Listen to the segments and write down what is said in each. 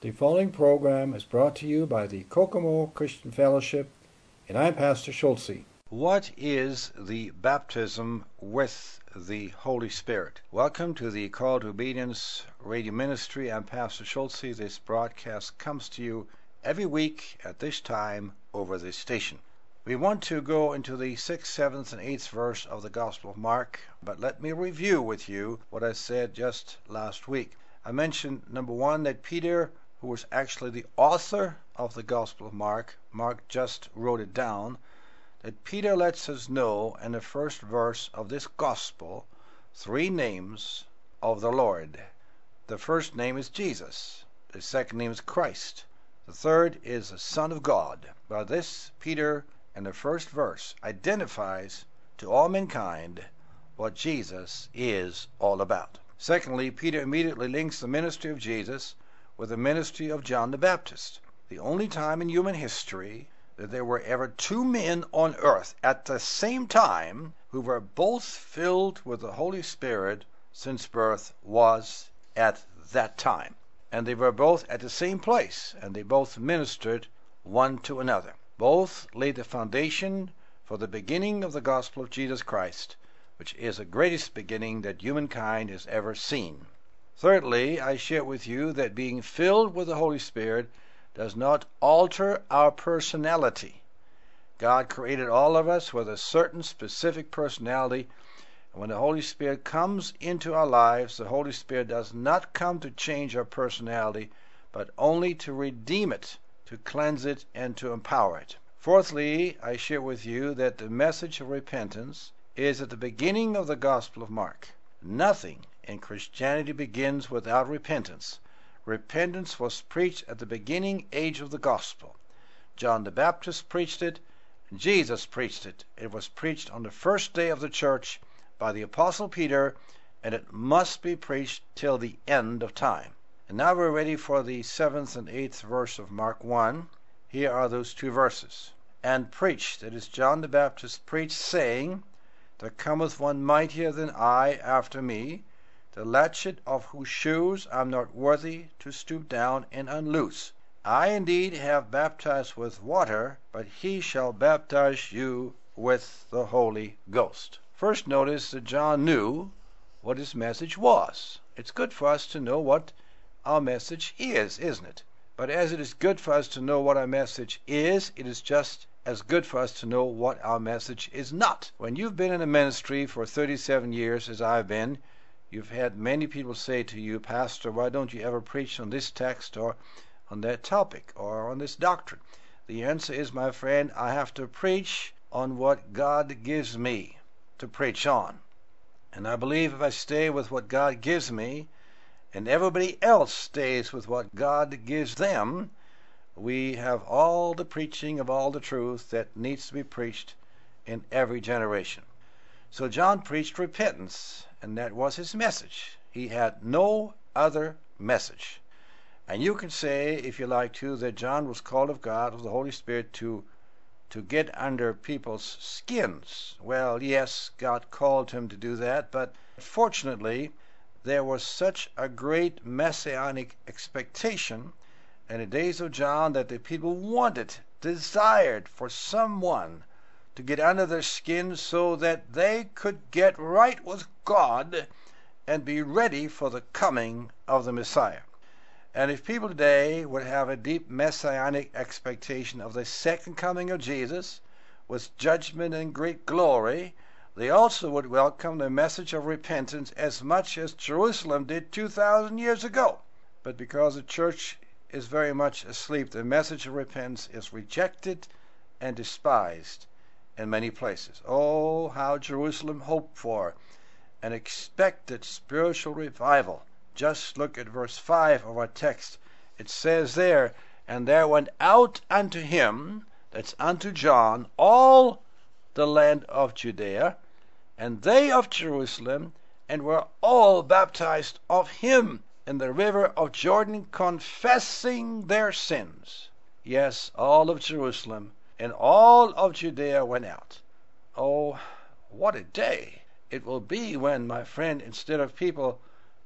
The following program is brought to you by the Kokomo Christian Fellowship, and I'm Pastor Schulze. What is the baptism with the Holy Spirit? Welcome to the Call to Obedience radio ministry. I'm Pastor Schulze. This broadcast comes to you every week at this time over this station. We want to go into the 6th, 7th, and 8th verse of the Gospel of Mark, but let me review with you what I said just last week. I mentioned, number one, that Peter, who was actually the author of the Gospel of Mark just wrote it down, that Peter lets us know in the first verse of this Gospel three names of the Lord. The first name is Jesus. The second name is Christ. The third is the Son of God. By this, Peter, in the first verse, identifies to all mankind what Jesus is all about. Secondly, Peter immediately links the ministry of Jesus with the ministry of John the Baptist. The only time in human history that there were ever two men on earth at the same time who were both filled with the Holy Spirit since birth was at that time. And they were both at the same place, and they both ministered one to another. Both laid the foundation for the beginning of the gospel of Jesus Christ, which is the greatest beginning that humankind has ever seen. Thirdly, I share with you that being filled with the Holy Spirit does not alter our personality. God created all of us with a certain specific personality, and when the Holy Spirit comes into our lives, the Holy Spirit does not come to change our personality, but only to redeem it, to cleanse it, and to empower it. Fourthly, I share with you that the message of repentance is at the beginning of the Gospel of Mark. Nothing in Christianity begins without repentance. Repentance was preached at the beginning age of the Gospel. John the Baptist preached it. Jesus preached it. It was preached on the first day of the church by the Apostle Peter, and it must be preached till the end of time. And now we're ready for the 7th and 8th verse of Mark 1. Here are those two verses. And preached, that is, John the Baptist preached, saying, There cometh one mightier than I after me, the latchet of whose shoes I am not worthy to stoop down and unloose. I indeed have baptized with water, but he shall baptize you with the Holy Ghost. First, notice that John knew what his message was. It's good for us to know what our message is, isn't it? But as it is good for us to know what our message is, it is just as good for us to know what our message is not. When you've been in a ministry for 37 years, as I've been, you've had many people say to you, Pastor, why don't you ever preach on this text or on that topic or on this doctrine? The answer is, my friend, I have to preach on what God gives me to preach on. And I believe if I stay with what God gives me, and everybody else stays with what God gives them, we have all the preaching of all the truth that needs to be preached in every generation. So John preached repentance, and that was his message. He had no other message. And you can say, if you like to, that John was called of God, of the Holy Spirit, to get under people's skins. Well, yes, God called him to do that, but fortunately, there was such a great messianic expectation in the days of John that the people wanted, desired for someone to get under their skin so that they could get right with God and be ready for the coming of the Messiah. And if people today would have a deep messianic expectation of the second coming of Jesus with judgment and great glory, they also would welcome the message of repentance as much as Jerusalem did 2,000 years ago. But because the church is very much asleep, the message of repentance is rejected and despised in many places. Oh, how Jerusalem hoped for and expected spiritual revival. Just look at verse 5 of our text. It says there, And there went out unto him, that's unto John, all the land of Judea, and they of Jerusalem, and were all baptized of him in the river of Jordan, confessing their sins. Yes, all of Jerusalem and all of Judea went out. Oh, what a day it will be when, my friend, instead of people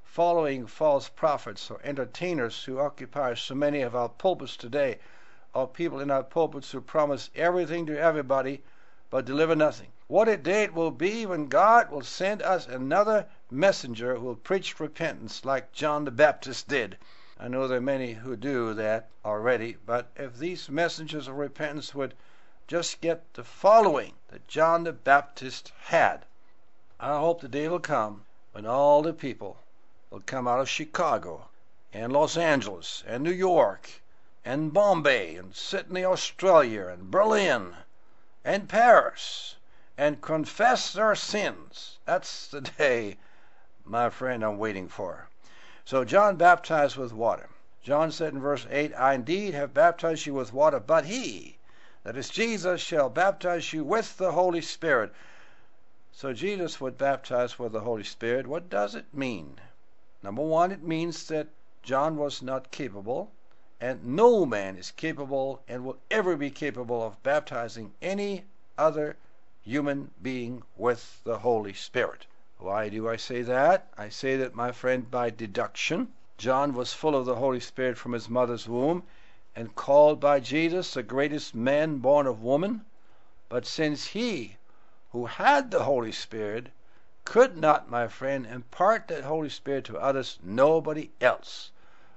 following false prophets or entertainers who occupy so many of our pulpits today, or people in our pulpits who promise everything to everybody but deliver nothing. What a day it will be when God will send us another messenger who will preach repentance like John the Baptist did. I know there are many who do that already, but if these messengers of repentance would just get the following that John the Baptist had, I hope the day will come when all the people will come out of Chicago and Los Angeles and New York and Bombay and Sydney, Australia and Berlin and Paris and confess their sins. That's the day, my friend, I'm waiting for. So John baptized with water. John said in verse 8, I indeed have baptized you with water, but he, that is Jesus, shall baptize you with the Holy Spirit. So Jesus would baptize with the Holy Spirit. What does it mean? Number one, it means that John was not capable, and no man is capable and will ever be capable of baptizing any other human being with the Holy Spirit. Why do I say that? I say that, my friend, by deduction. John was full of the Holy Spirit from his mother's womb and called by Jesus the greatest man born of woman. But since he who had the Holy Spirit could not, my friend, impart that Holy Spirit to others, nobody else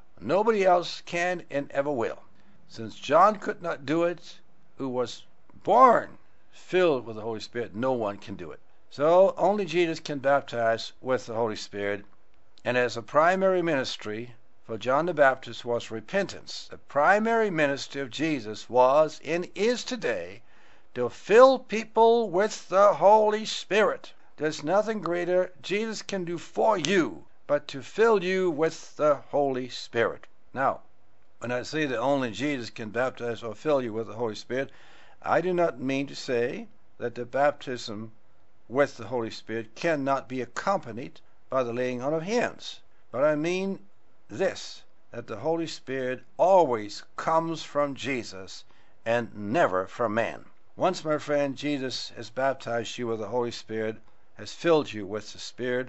can and ever will. Since John could not do it, who was born filled with the Holy Spirit, no one can do it. So only Jesus can baptize with the Holy Spirit. And as a primary ministry for John the Baptist was repentance, the primary ministry of Jesus was and is today to fill people with the Holy Spirit. There's nothing greater Jesus can do for you but to fill you with the Holy Spirit. Now, when I say that only Jesus can baptize or fill you with the Holy Spirit, I do not mean to say that the baptism with the Holy Spirit cannot be accompanied by the laying on of hands. But I mean this, that the Holy Spirit always comes from Jesus and never from man. Once, my friend, Jesus has baptized you with the Holy Spirit, has filled you with the Spirit,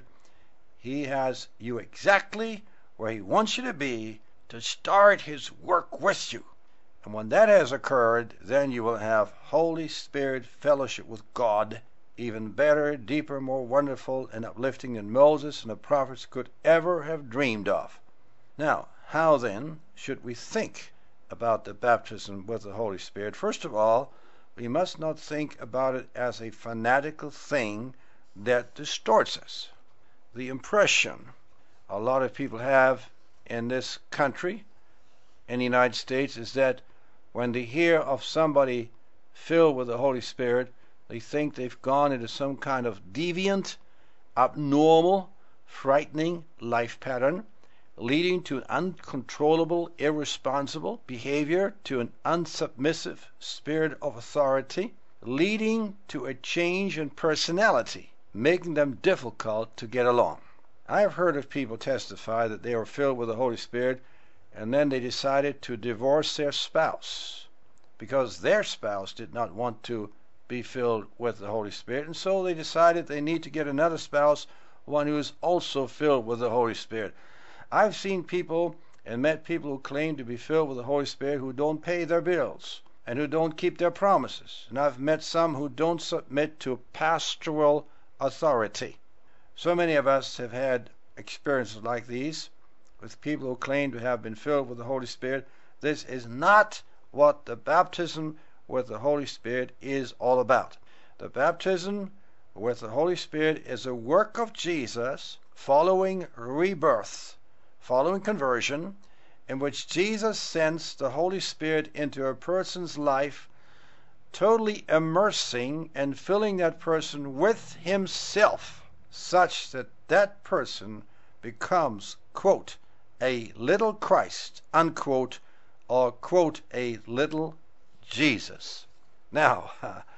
he has you exactly where he wants you to be to start his work with you. And when that has occurred, then you will have Holy Spirit fellowship with God, even better, deeper, more wonderful and uplifting than Moses and the prophets could ever have dreamed of. Now, how then should we think about the baptism with the Holy Spirit? First of all, we must not think about it as a fanatical thing that distorts us. The impression a lot of people have in this country, in the United States, is that when they hear of somebody filled with the Holy Spirit, they think they've gone into some kind of deviant, abnormal, frightening life pattern, leading to an uncontrollable, irresponsible behavior, to an unsubmissive spirit of authority, leading to a change in personality, making them difficult to get along. I have heard of people testify that they were filled with the Holy Spirit and then they decided to divorce their spouse because their spouse did not want to be filled with the Holy Spirit, and so they decided they need to get another spouse, one who is also filled with the Holy Spirit. I've seen people and met people who claim to be filled with the Holy Spirit who don't pay their bills and who don't keep their promises. And I've met some who don't submit to pastoral authority. So many of us have had experiences like these with people who claim to have been filled with the Holy Spirit. This is not what the baptism with the Holy Spirit is all about. The baptism with the Holy Spirit is a work of Jesus following rebirth, following conversion, in which Jesus sends the Holy Spirit into a person's life, totally immersing and filling that person with himself, such that that person becomes, quote, a little Christ, unquote, or, quote, a little Jesus. Now,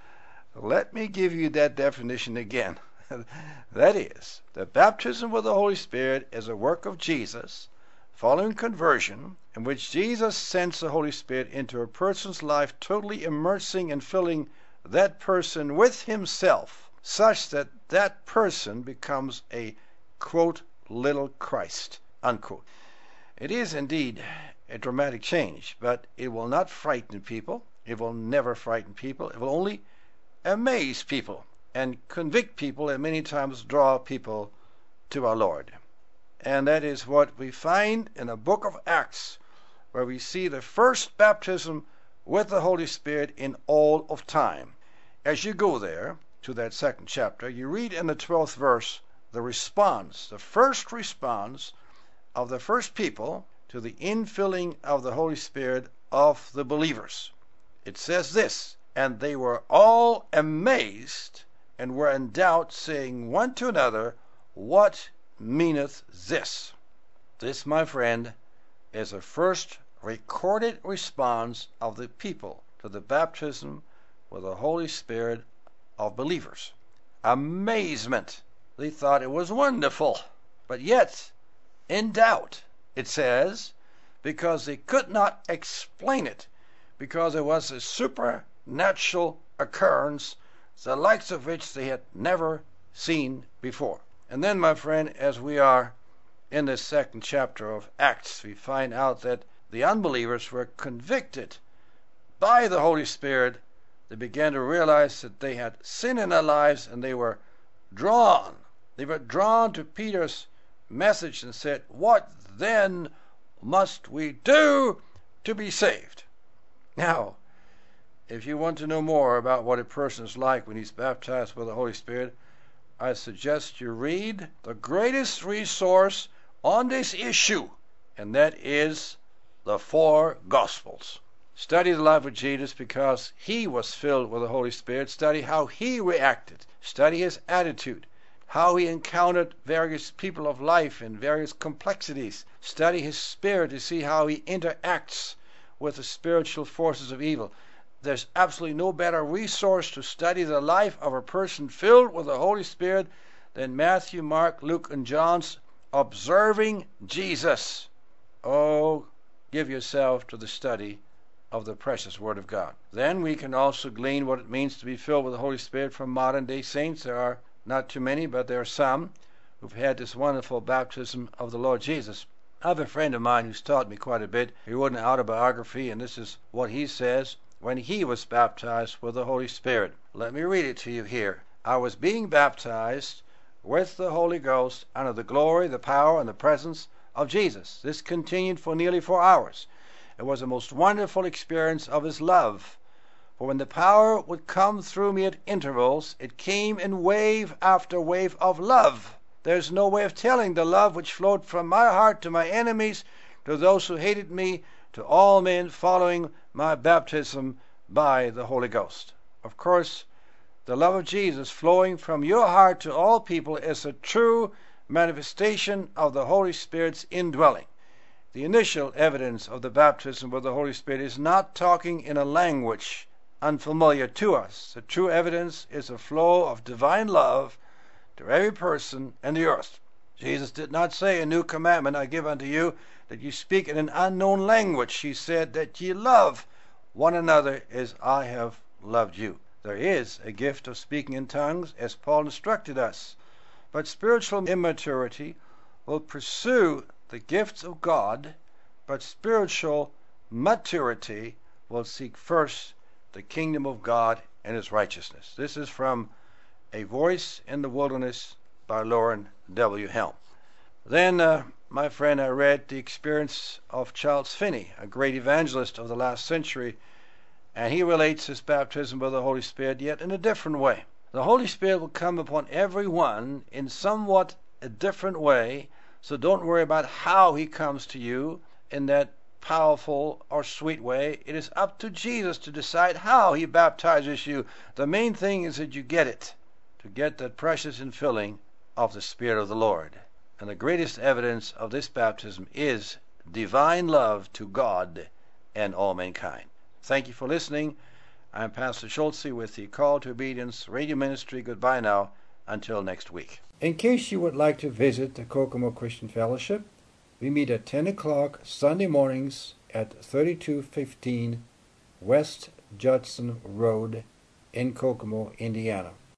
let me give you that definition again. That is, the baptism with the Holy Spirit is a work of Jesus following conversion, in which Jesus sends the Holy Spirit into a person's life, totally immersing and filling that person with himself, such that that person becomes a, quote, little Christ, unquote. It is indeed a dramatic change, but it will not frighten people. It will never frighten people. It will only amaze people and convict people and many times draw people to our Lord. And that is what we find in the book of Acts, where we see the first baptism with the Holy Spirit in all of time. As you go there to that second chapter, you read in the 12th verse the response, the first response of the first people to the infilling of the Holy Spirit of the believers. It says this, and they were all amazed and were in doubt, saying one to another, what meaneth this? This, my friend, is the first recorded response of the people to the baptism with the Holy Spirit of believers. Amazement. They thought it was wonderful, but yet in doubt, it says, because they could not explain it, because it was a supernatural occurrence, the likes of which they had never seen before. And then, my friend, as we are in the second chapter of Acts, we find out that the unbelievers were convicted by the Holy Spirit. They began to realize that they had sin in their lives, and they were drawn. They were drawn to Peter's message and said, what then must we do to be saved? Now, if you want to know more about what a person is like when he's baptized with the Holy Spirit, I suggest you read the greatest resource on this issue, and that is the four Gospels. Study the life of Jesus because he was filled with the Holy Spirit. Study how he reacted. Study his attitude, how he encountered various people of life and various complexities. Study his spirit to see how he interacts with the spiritual forces of evil. There's absolutely no better resource to study the life of a person filled with the Holy Spirit than Matthew, Mark, Luke, and John's observing Jesus. Oh, give yourself to the study of the precious Word of God. Then we can also glean what it means to be filled with the Holy Spirit from modern day saints. There are not too many, but there are some who've had this wonderful baptism of the Lord Jesus. I have a friend of mine who's taught me quite a bit. He wrote an autobiography, and this is what he says when he was baptized with the Holy Spirit. Let me read it to you here. I was being baptized with the Holy Ghost under the glory, the power, and the presence of Jesus. This continued for nearly 4 hours. It was a most wonderful experience of his love. For when the power would come through me at intervals, it came in wave after wave of love. There's no way of telling the love which flowed from my heart to my enemies, to those who hated me, to all men following my baptism by the Holy Ghost. Of course, the love of Jesus flowing from your heart to all people is a true manifestation of the Holy Spirit's indwelling. The initial evidence of the baptism with the Holy Spirit is not talking in a language unfamiliar to us. The true evidence is a flow of divine love to every person in the earth. Jesus did not say, a new commandment I give unto you, that you speak in an unknown language. He said that ye love one another as I have loved you. There is a gift of speaking in tongues, as Paul instructed us. But spiritual immaturity will pursue the gifts of God, but spiritual maturity will seek first the kingdom of God and his righteousness. This is from A Voice in the Wilderness by Loren W. Helm. Then, my friend, I read the experience of Charles Finney, a great evangelist of the last century, and he relates his baptism with the Holy Spirit, yet in a different way. The Holy Spirit will come upon everyone in somewhat a different way, so don't worry about how he comes to you in that powerful or sweet way. It is up to Jesus to decide how he baptizes you. The main thing is that you get it, to get that precious infilling of the Spirit of the Lord. And the greatest evidence of this baptism is divine love to God and all mankind. Thank you for listening. I'm Pastor Schultze with the Call to Obedience Radio Ministry. Goodbye now. Until next week. In case you would like to visit the Kokomo Christian Fellowship, we meet at 10 o'clock Sunday mornings at 3215 West Judson Road in Kokomo, Indiana.